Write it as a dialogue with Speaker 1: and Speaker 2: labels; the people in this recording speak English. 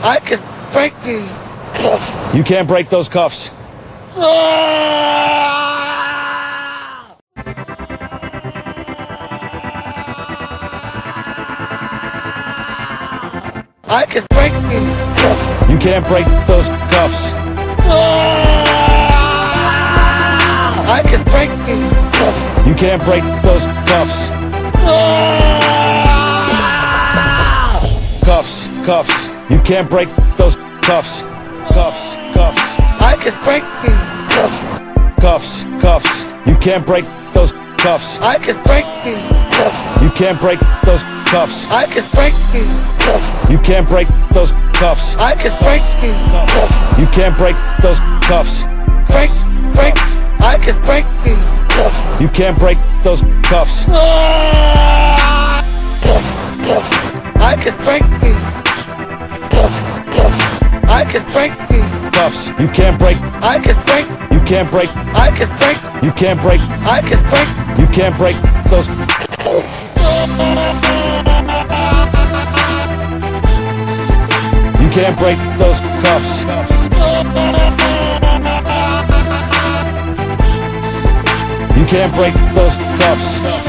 Speaker 1: I can break these cuffs.
Speaker 2: You can't break those cuffs.
Speaker 1: I can break these cuffs.
Speaker 2: You can't break those cuffs.
Speaker 1: I can break these cuffs.
Speaker 2: You can't break those cuffs. Cuffs, cuffs. You can't break those cuffs. Cuffs, cuffs.
Speaker 1: I can break these cuffs.
Speaker 2: Cuffs, cuffs. You can't break those cuffs.
Speaker 1: I can break these cuffs.
Speaker 2: You can't break those cuffs.
Speaker 1: I can break these cuffs.
Speaker 2: You can't break those cuffs.
Speaker 1: I can break these cuffs.
Speaker 2: You can't break those cuffs.
Speaker 1: Break, break. I can break these cuffs.
Speaker 2: You can't break those cuffs.
Speaker 1: Cuffs, cuffs. I can break these cuffs, cuffs. I can break these
Speaker 2: Cuffs. You can't break.
Speaker 1: I can break.
Speaker 2: You can't break.
Speaker 1: I can break.
Speaker 2: You can't break.
Speaker 1: I can break.
Speaker 2: You can't break those. You can't break those cuffs. You can't break those cuffs.